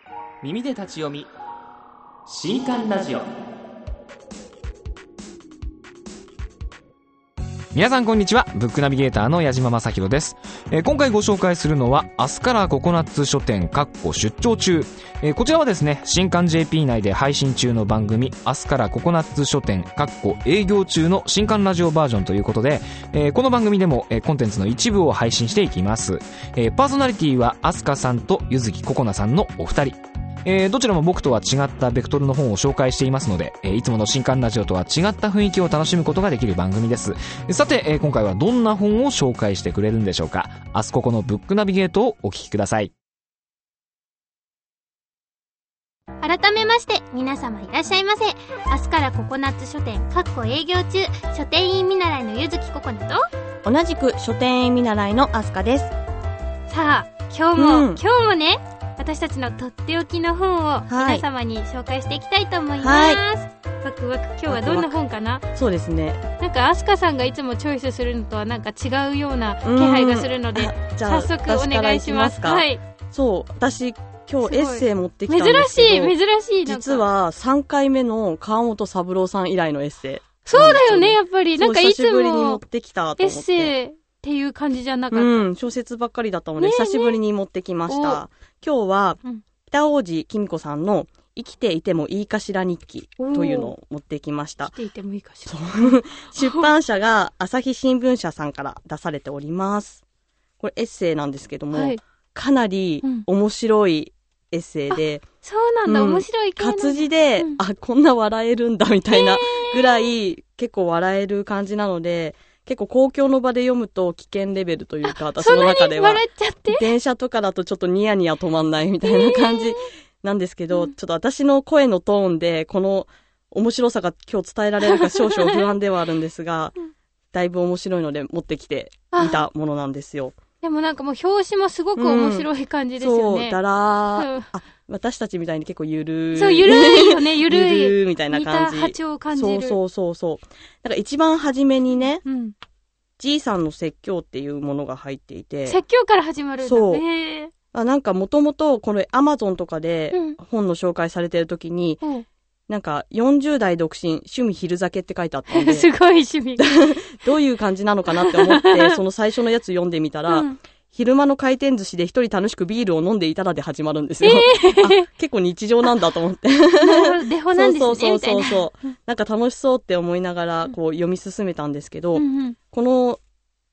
耳で立ち読み新刊ラジオ。 皆さんこんにちは。ブックナビゲーターの矢島正弘です。今回ご紹介するのは明日からココナッツ書店出張中。こちらはですね、新刊 JP 内で配信中の番組明日からココナッツ書店営業中の新刊ラジオバージョンということで、この番組でもコンテンツの一部を配信していきます。パーソナリティはアスカさんとゆずきここなさんのお二人。どちらも僕とは違ったベクトルの本を紹介していますので、いつもの新刊ラジオとは違った雰囲気を楽しむことができる番組です。さて、今回はどんな本を紹介してくれるんでしょうか。明日ここのブックナビゲートをお聞きください。 改めまして皆様いらっしゃいませ。明日からココナッツ書店営業中、書店員見習いのゆずきここなと、 同じく書店員見習いのアスカです。 さあ今日もね、私たちのとっておきの本を皆様に紹介していきたいと思います。ワクワク。今日はどんな本かな。 そうですね、 なんかアスカさんがいつもチョイスするのとはなんか違うような気配がするので、早速お願いします。はい。 そう、私今日エッセイ持ってきたんですけど、 珍しい。 実は3回目の川本三郎さん以来のエッセイ。 そうだよね、やっぱりなんかいつも久しぶりに持ってきたと思って。 エッセイっていう感じじゃなかった。 小説ばっかりだったので、久しぶりに持ってきました。今日は、北大路きみ子さんの生きていてもいいかしら日記というのを持ってきました。 生きていてもいいかしら。 出版社が朝日新聞社さんから出されております。これエッセイなんですけども、かなり面白いエッセイで、 そうなんだ、面白い系なんだ。 活字で、こんな笑えるんだみたいなぐらい結構笑える感じなので、結構公共の場で読むと危険レベルというか、私の中では。 そんなに笑っちゃって？ 電車とかだとちょっとニヤニヤ止まんないみたいな感じなんですけど、ちょっと私の声のトーンで、この面白さが今日伝えられるか少々不安ではあるんですが、だいぶ面白いので持ってきてみたものなんですよ。 でもなんかもう表紙もすごく面白い感じですよね。 そう、だらー。私たちみたいに結構ゆるー。 そう、ゆるいよね、ゆるい。 ゆるーみたいな感じ。 似た波長を感じる。 そう。なんか一番初めにね、G さんの説教っていうものが入っていて。 説教から始まるんだ。 そう。なんかもともとこれ Amazon とかで本の紹介されてる時に、なんか40代独身趣味昼酒って書いてあったんで。 すごい趣味。 どういう感じなのかなって思って、その最初のやつ読んでみたら、昼間の回転寿司で一人楽しくビールを飲んでいたらで始まるんですよ。結構日常なんだと思って。 デフォなんですね。 そう。なんか楽しそうって思いながらこう読み進めたんですけど、この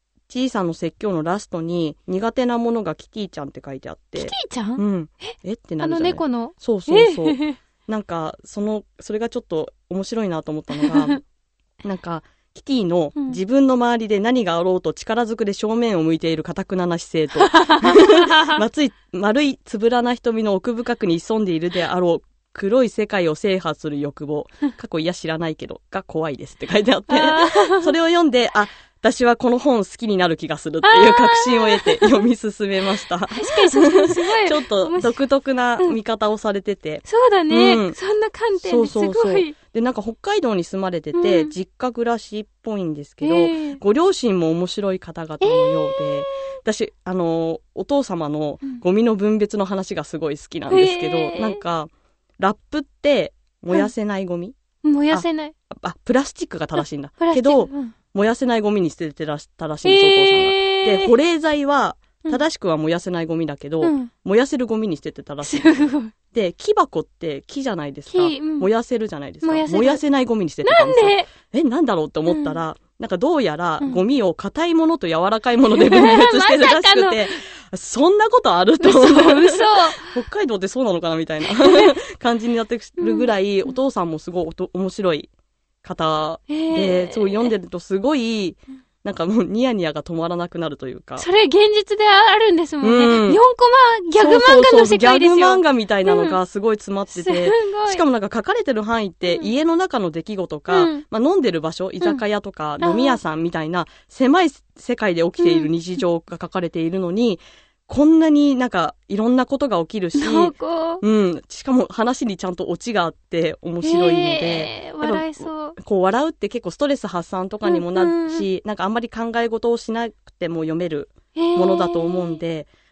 Gさんの説教のラストに苦手なものがキティちゃんって書いてあって。 キティちゃん？ ってなるじゃない。 猫の。 そう。なんかそれがちょっと面白いなと思ったのが、なんかキティの自分の周りで何があろうと力ずくで正面を向いている堅くなな姿勢と丸いつぶらな瞳の奥深くに潜んでいるであろう黒い世界を制覇する欲望、過去いや知らないけどが怖いですって書いてあって、それを読んで、私はこの本好きになる気がするっていう確信を得て読み進めました。 確かにそれすごい。 ちょっと独特な見方をされてて。 そうだね。そんな観点ですごい。 で、なんか北海道に住まれてて、実家暮らしっぽいんですけど、ご両親も面白い方々のようで、私、お父様のゴミの分別の話がすごい好きなんですけど、なんか、ラップって燃やせないゴミ？ 燃やせない。 プラスチックが正しいんだ。けど、燃やせないゴミに捨ててたらしいんです、お父さんが。で、保冷剤は、正しくは燃やせないゴミだけど、燃やせるゴミに捨ててたらしい。で、木箱って木じゃないですか。燃やせるじゃないですか。燃やせないゴミに捨ててたんですよ。なんだろうって思ったら、なんかどうやらゴミを硬いものと柔らかいもので分別してるらしくて、そんなことあると思う。 嘘北海道ってそうなのかなみたいな感じになってるぐらい、お父さんもすごい面白い方で、そう読んでるとすごい、なんかもうニヤニヤが止まらなくなるというか。 それ現実であるんですもんね。4コマギャグ漫画の世界ですよ。 ギャグ漫画みたいなのがすごい詰まってて、しかもなんか書かれてる範囲って家の中の出来事か、飲んでる場所、居酒屋とか飲み屋さんみたいな狭い世界で起きている日常が書かれているのに、こんなになんかいろんなことが起きるし、しかも話にちゃんとオチがあって面白いので、 笑えそう。 こう笑うって結構ストレス発散とかにもなるし、なんかあんまり考え事をしなくても読めるものだと思うんで、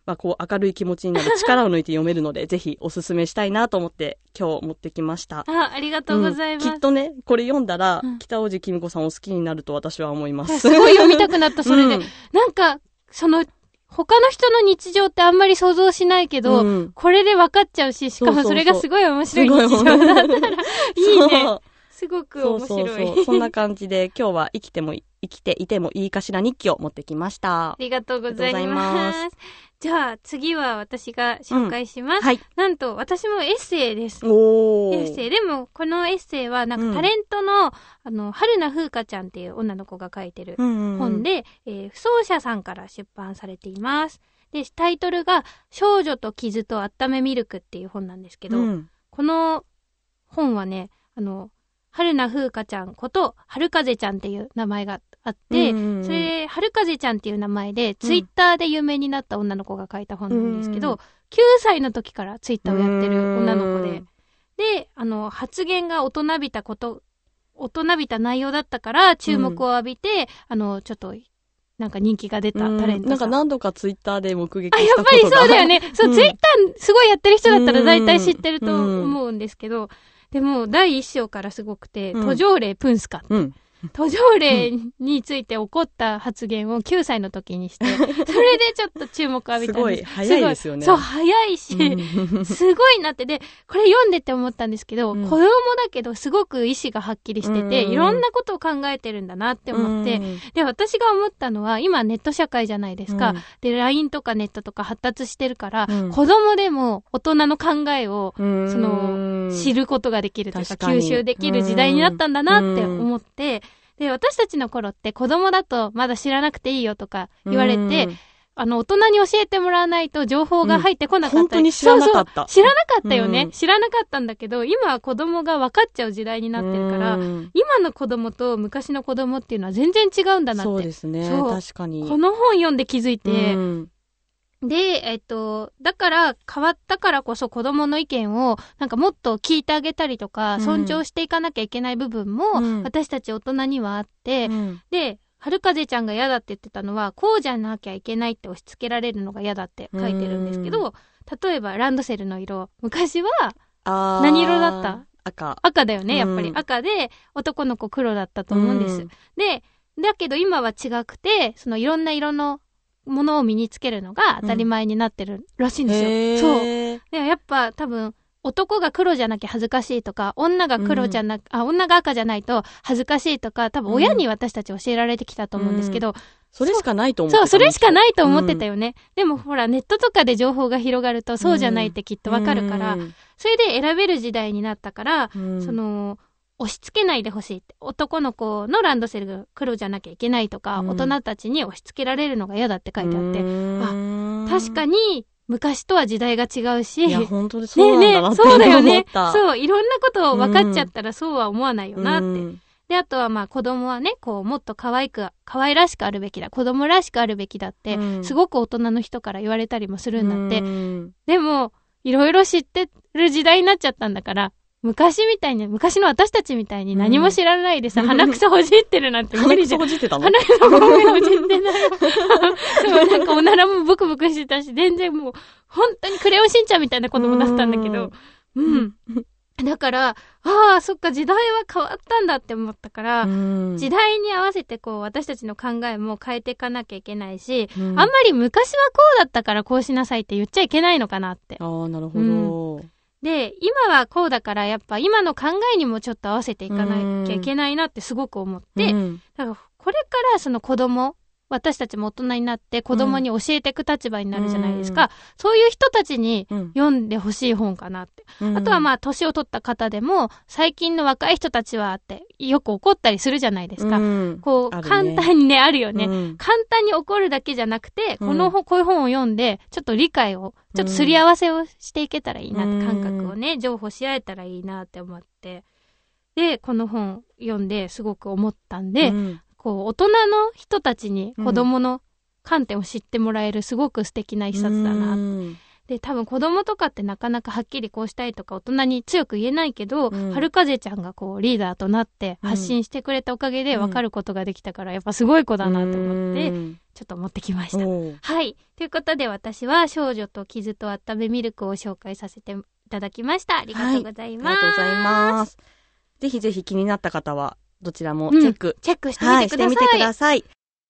はこう明るい気持ちになる、力を抜いて読めるので、ぜひおすすめしたいなと思って今日持ってきました。 ありがとうございます。 きっとね、これ読んだら、北大路きみ子さんを好きになると私は思います。 すごい読みたくなった、それで。なんか、他の人の日常ってあんまり想像しないけど、これで分かっちゃうし、しかもそれがすごい面白い日常だったら、いいね。すごく面白い。 そんな感じで、今日は生きていてもいいかしら日記を持ってきました。 ありがとうございます。じゃあ次は私が紹介します。なんと私もエッセイです。エッセイ。でもこのエッセイはなんかタレントの、春名風花ちゃんっていう女の子が書いてる本で、不走者さんから出版されています。で、タイトルが少女と傷とあっためミルクっていう本なんですけど、この本はね、春名風花ちゃんこと春風ちゃんっていう名前があって、それ春風ちゃんっていう名前でツイッターで有名になった女の子が書いた本なんですけど、9歳の時からツイッターをやってる女の子で、で、発言が大人びた内容だったから注目を浴びて、ちょっとなんか人気が出たタレントさん。 なんか何度かツイッターで目撃したことが。 やっぱりそうだよね。そう、ツイッターすごいやってる人だったら大体知ってると思うんですけど、でも第一章からすごくて、途上霊プンスカ。途上霊について起こった発言を9歳の時にして、それでちょっと注目を浴びたんです。 すごい早いですよね。 そう、早いし、すごいなって。で、これ読んでて思ったんですけど、子供だけどすごく意志がはっきりしてて、いろんなことを考えてるんだなって思って、で、私が思ったのは、今ネット社会じゃないですか。で、LINE とかネットとか発達してるから、子供でも大人の考えを、知ることができるというか、吸収できる時代になったんだなって思って、で、私たちの頃って子供だとまだ知らなくていいよとか言われて、大人に教えてもらわないと情報が入ってこなかったり。 本当に知らなかった。 知らなかったよね。知らなかったんだけど、今は子供が分かっちゃう時代になってるから、今の子供と昔の子供っていうのは全然違うんだなって。 そうですね。確かに。 この本読んで気づいて、で、だから変わったからこそ子供の意見をなんかもっと聞いてあげたりとか、尊重していかなきゃいけない部分も私たち大人にはあって、で、春風ちゃんが嫌だって言ってたのは、こうじゃなきゃいけないって押し付けられるのが嫌だって書いてるんですけど、例えばランドセルの色、昔は何色だった？赤だよね、やっぱり。赤で男の子黒だったと思うんです。で、だけど今は違くて、いろんな色のものを身につけるのが当たり前になってるらしいんですよ。そう。でやっぱ多分男が黒じゃなきゃ恥ずかしいとか、女が女が赤じゃないと恥ずかしいとか、多分親に私たち教えられてきたと思うんですけど、 それしかないと思ってた。 そう、それしかないと思ってたよね。でもほらネットとかで情報が広がるとそうじゃないってきっとわかるから、それで選べる時代になったから、押し付けないでほしいって。男の子のランドセルが黒じゃなきゃいけないとか、大人たちに押し付けられるのが嫌だって書いてあって、確かに昔とは時代が違うし、 いや、本当にそうなんだなって思った。 そうだよね。そう、いろんなことを分かっちゃったらそうは思わないよなって。で、あとはまあ子供はね、こう、もっと可愛らしくあるべきだ、子供らしくあるべきだって、すごく大人の人から言われたりもするんだって。でも、いろいろ知ってる時代になっちゃったんだから、昔の私たちみたいに何も知らないでさ、鼻くそほじってるなんて無理じゃん。 鼻くそほじってたの？ 鼻くそごめんほじってない。そう、なんかおならもブクブクしてたし、全然もう、本当にクレヨンしんちゃんみたいな子供だったんだけど、だから、そっか、時代は変わったんだって思ったから、時代に合わせてこう、私たちの考えも変えていかなきゃいけないし、あんまり昔はこうだったからこうしなさいって言っちゃいけないのかなって。 なるほど。 で、今はこうだからやっぱ今の考えにもちょっと合わせていかなきゃいけないなってすごく思って、だからこれからその子供、私たちも大人になって子供に教えていく立場になるじゃないですか。そういう人たちに読んでほしい本かなって。あとはまあ年を取った方でも最近の若い人たちはってよく怒ったりするじゃないですか。こう、簡単にね、あるよね。簡単に怒るだけじゃなくて、こういう本を読んでちょっと理解を、ちょっとすり合わせをしていけたらいいなって、感覚をね、情報し合えたらいいなって思って。で、この本読んですごく思ったんで、こう大人の人たちに子供の観点を知ってもらえるすごく素敵な一冊だな。で、多分子供とかってなかなかはっきりこうしたいとか大人に強く言えないけど、春風ちゃんがこうリーダーとなって発信してくれたおかげで分かることができたから、やっぱすごい子だなと思ってちょっと持ってきました。はい。ということで私は少女と傷と温めミルクを紹介させていただきました。ありがとうございます。 ありがとうございます。ぜひぜひ気になった方はどちらもチェックしてみてください。 してみてください。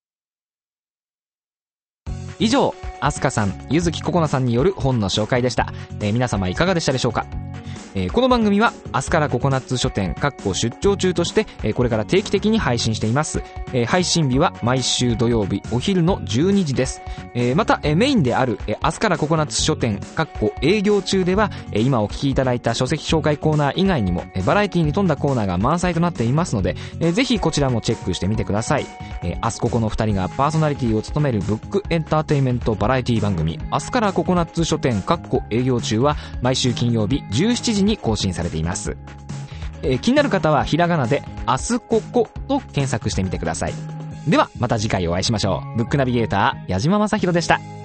以上、アスカさん、ゆずきここなさんによる本の紹介でした。皆様いかがでしたでしょうか。この番組はアスカラココナッツ書店出張中としてこれから定期的に配信しています。配信日は毎週土曜日お昼の12時です。またメインであるアスカラココナッツ書店営業中では今お聞きいただいた書籍紹介コーナー以外にもバラエティに富んだコーナーが満載となっていますのでぜひこちらもチェックしてみてください。アスココの2人がパーソナリティを務めるブックエンターテインメントバラエティ番組アスカラココナッツ書店営業中は毎週金曜日17時に更新されています。気になる方はひらがなでアスココと検索してみてください。ではまた次回お会いしましょう。ブックナビゲーター矢島正宏でした。